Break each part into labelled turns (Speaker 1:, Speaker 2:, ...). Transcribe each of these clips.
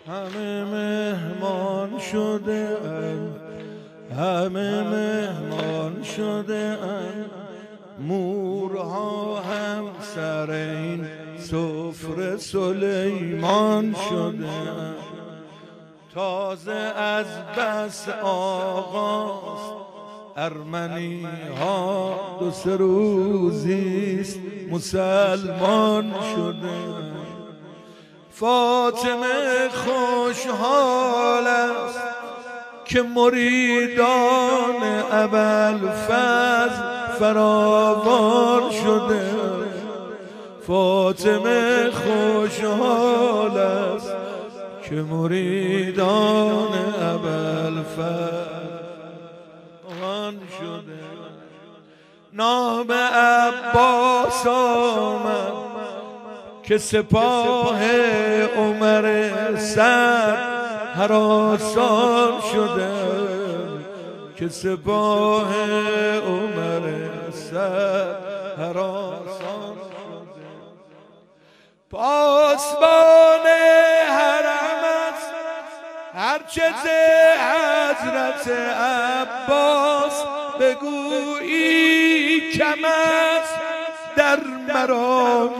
Speaker 1: همه مهمان شده اند، همه مهمان شده اند، مورها هم سر این سفره سلیمان شده اند. تازه از بس آغاز ارمنی ها دو سه روزیست مسلمان شده. فاطمه خوشحال است که مریدان ابوالفضل فراوان شده. فاطمه خوشحال است که مریدان ابوالفضل شده. نام عباس آمد که سپاه عمر سعد هراسان شده، که سپاه عمر سعد هراسان شده. پاسبان حرم است هرچه ز حضرت عباس بگویی کم است. در مرام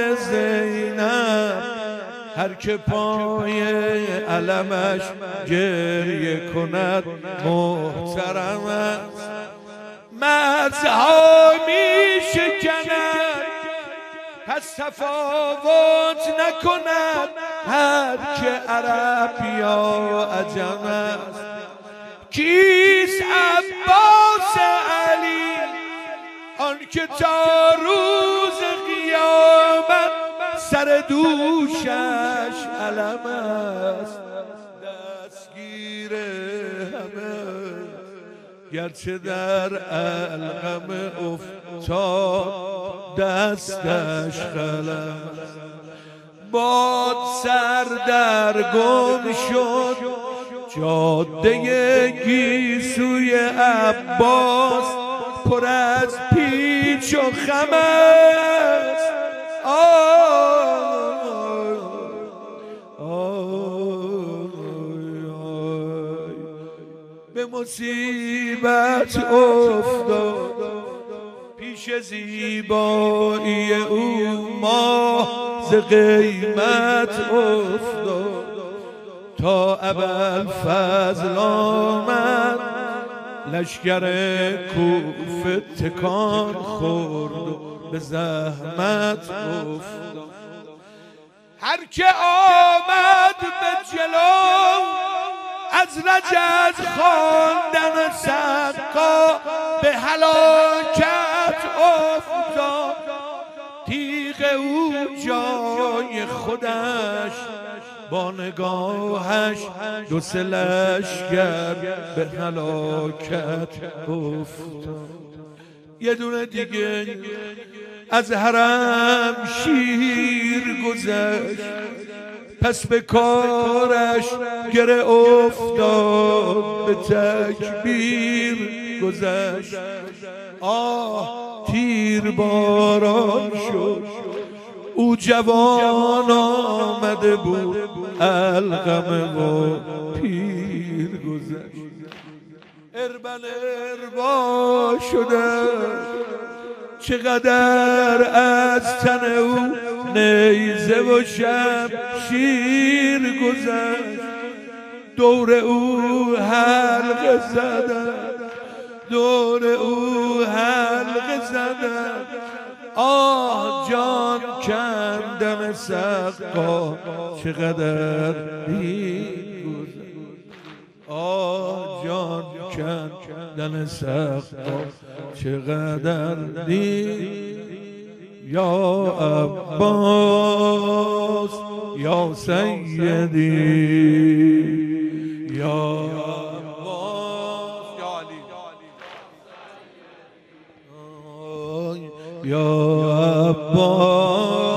Speaker 1: زینب هر که پای علمش گریه کند محترم است. مرزها می شکند پس تفاوت نکند هر که عرب یا عجم است. کیست عباس علی آن که تا روز قیامت سر دوشش علم است. دستگیر همه گرچه در القم افتاد دستش قلم. باد سردرگم شد جاده گیسوی عباس پر از پیچ و خم است. به مصیبت افتاد پیش زیبایی او ماه ز قیمت افتاد. تا ابوالفضل آمد لشکر کوفه تکان خورد و به زحمت افتاد. هر که آمد به جلو از رجز خواندن سقا به هلاکت افتاد. تیغ او جای خودش با نگاهش دو سه لشکر به هلاکت افتاد. یه دونه دیگه از حرم شیر گذشت پس به کارش گره افتاد به تکبیر گذشت. تیر باران شد او جوان آمده بود القمه و پیر گذشت. اربل اربا شده چقدر از تن او نیزه و شمشیر گذشت. دور او حلقه زدن، دور او حلقه زدن. جان کندن سقا چقدر دیر گذشت. جان کندن سقا چقدر دیر. یا عباس یا سیدی یا عباس یا علی یا عباس